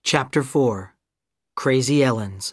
Chapter 4 Crazy Ellen's.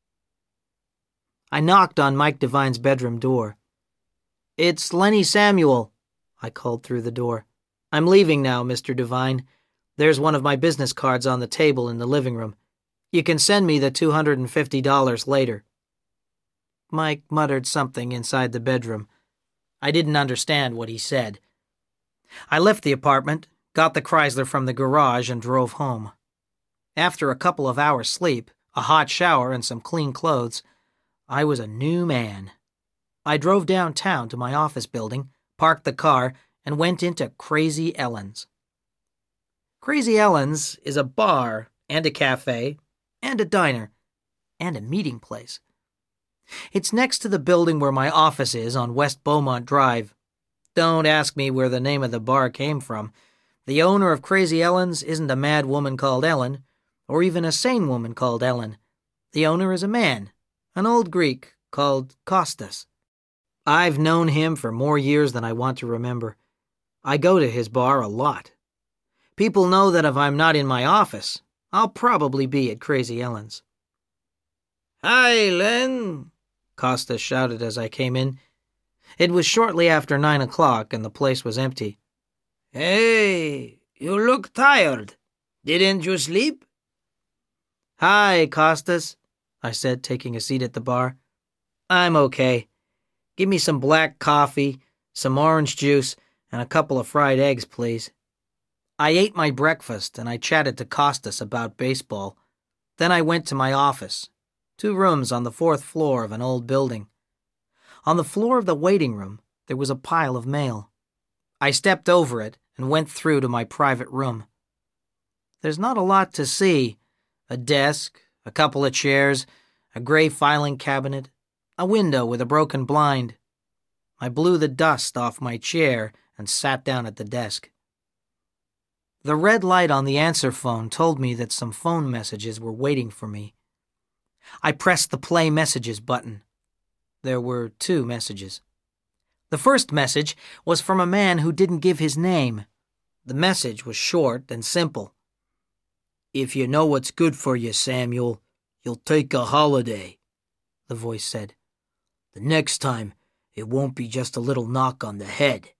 I knocked on Mike Devine's bedroom door. "It's Lenny Samuel," I called through the door. "I'm leaving now, Mr. Devine. There's one of my business cards on the table in the living room. You can send me the $250 later." Mike muttered something inside the bedroom. I didn't understand what he said. I left the apartment, got the Chrysler from the garage, and drove home. After a couple of hours' sleep, a hot shower, and some clean clothes, I was a new man. I drove downtown to my office building, parked the car, and went into Crazy Ellen's. Crazy Ellen's is a bar and a cafe and a diner and a meeting place. It's next to the building where my office is on West Beaumont Drive. Don't ask me where the name of the bar came from. The owner of Crazy Ellen's isn't a mad woman called Ellen, or even a sane woman called Ellen. The owner is a man, an old Greek called Kostas. I've known him for more years than I want to remember. I go to his bar a lot. People know that if I'm not in my office, I'll probably be at Crazy Ellen's. "Hi, Len," Kostas shouted as I came in. It was shortly after 9 o'clock and the place was empty. "Hey, you look tired. Didn't you sleep?" "Hi, Kostas," I said, taking a seat at the bar. "I'm okay. Give me some black coffee, some orange juice, and a couple of fried eggs, please." I ate my breakfast and I chatted to Kostas about baseball. Then I went to my office, 2 rooms on the 4th floor of an old building. On the floor of the waiting room, there was a pile of mail. I stepped over it and went through to my private room. There's not a lot to see. A desk, a couple of chairs, a gray filing cabinet, a window with a broken blind. I blew the dust off my chair and sat down at the desk. The red light on the answer phone told me that some phone messages were waiting for me. I pressed the play messages button. There were 2 messages. The first message was from a man who didn't give his name. The message was short and simple. "If you know what's good for you, Samuel, you'll take a holiday," the voice said. "The next time, it won't be just a little knock on the head."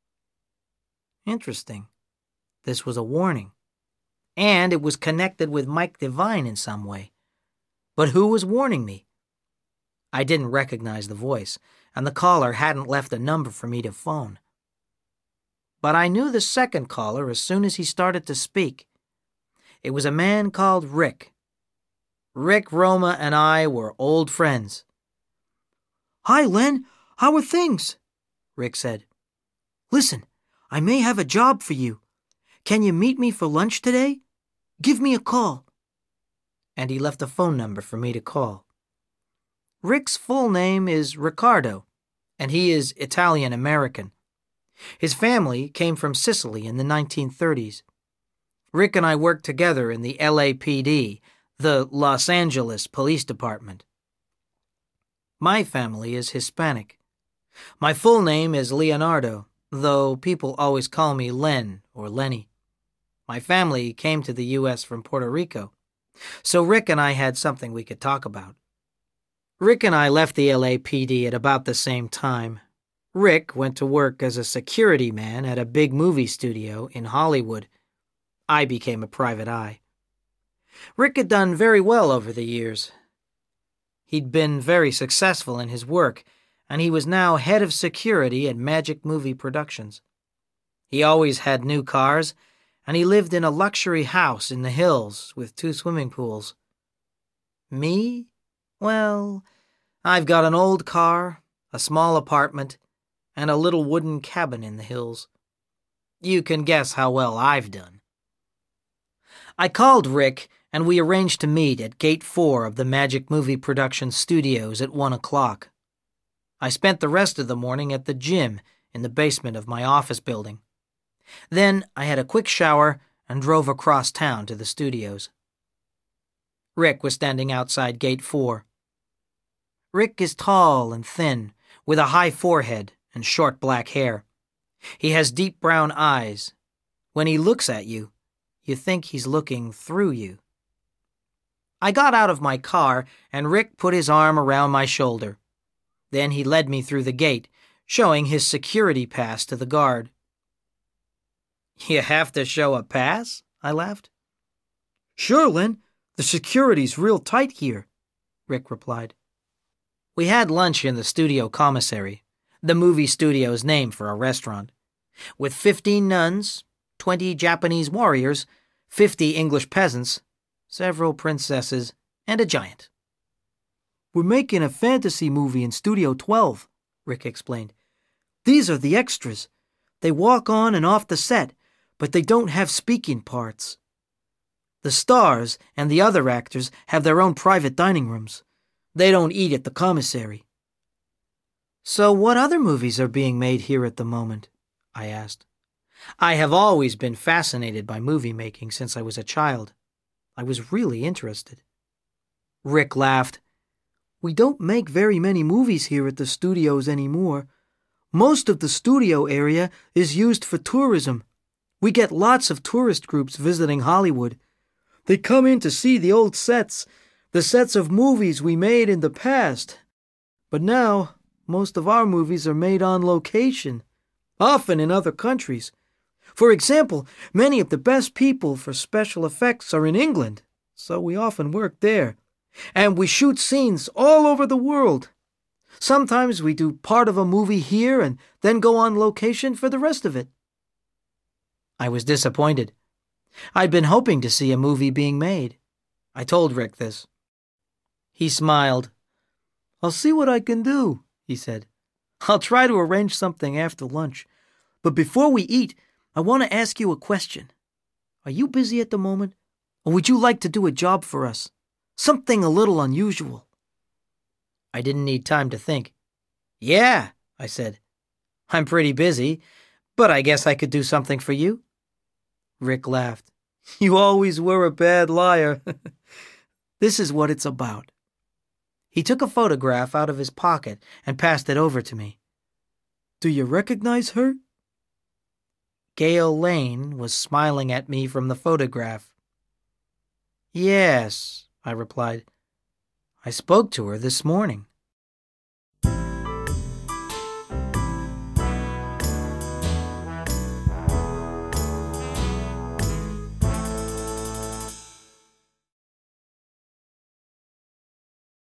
Interesting. This was a warning. And it was connected with Mike Devine in some way. But who was warning me? I didn't recognize the voice, and the caller hadn't left a number for me to phone. But I knew the second caller as soon as he started to speak. It was a man called Rick. Rick Roma and I were old friends. "Hi, Len. How are things?" Rick said. "Listen, I may have a job for you. Can you meet me for lunch today? Give me a call." And he left a phone number for me to call. Rick's full name is Riccardo, and he is Italian-American. His family came from Sicily in the 1930s. Rick and I worked together in the LAPD, the Los Angeles Police Department. My family is Hispanic. My full name is Leonardo, though people always call me Len or Lenny. My family came to the U.S. from Puerto Rico, so Rick and I had something we could talk about. Rick and I left the LAPD at about the same time. Rick went to work as a security man at a big movie studio in Hollywood. I became a private eye. Rick had done very well over the years. He'd been very successful in his work, and he was now head of security at Magic Movie Productions. He always had new cars, and he lived in a luxury house in the hills with 2 swimming pools. Me? Well, I've got an old car, a small apartment, and a little wooden cabin in the hills. You can guess how well I've done. I called Rick, and we arranged to meet at Gate 4 of the Magic Movie Production Studios at 1 o'clock. I spent the rest of the morning at the gym in the basement of my office building. Then I had a quick shower and drove across town to the studios. Rick was standing outside Gate 4. Rick is tall and thin, with a high forehead and short black hair. He has deep brown eyes. When he looks at you, you think he's looking through you. I got out of my car, and Rick put his arm around my shoulder. Then he led me through the gate, showing his security pass to the guard. "You have to show a pass?" I laughed. "Sure, Len. The security's real tight here," Rick replied. We had lunch in the studio commissary, the movie studio's name for a restaurant, with 15 nuns, 20 Japanese warriors, 50 English peasants, several princesses, and a giant. "We're making a fantasy movie in Studio 12, Rick explained. "These are the extras. They walk on and off the set, but they don't have speaking parts. The stars and the other actors have their own private dining rooms. They don't eat at the commissary." "So what other movies are being made here at the moment?" I asked. I have always been fascinated by movie making since I was a child. I was really interested. Rick laughed. "We don't make very many movies here at the studios anymore. Most of the studio area is used for tourism. We get lots of tourist groups visiting Hollywood. They come in to see the old sets, the sets of movies we made in the past. But now, most of our movies are made on location, often in other countries. For example, many of the best people for special effects are in England, so we often work there. And we shoot scenes all over the world. Sometimes we do part of a movie here and then go on location for the rest of it." I was disappointed. I'd been hoping to see a movie being made. I told Rick this. He smiled. "I'll see what I can do," he said. "I'll try to arrange something after lunch. But before we eat, I want to ask you a question. Are you busy at the moment? Or would you like to do a job for us? Something a little unusual?" I didn't need time to think. "Yeah," I said. "I'm pretty busy, but I guess I could do something for you." Rick laughed. "You always were a bad liar." "This is what it's about." He took a photograph out of his pocket and passed it over to me. "Do you recognize her?" Gail Lane was smiling at me from the photograph. "Yes," I replied. "I spoke to her this morning."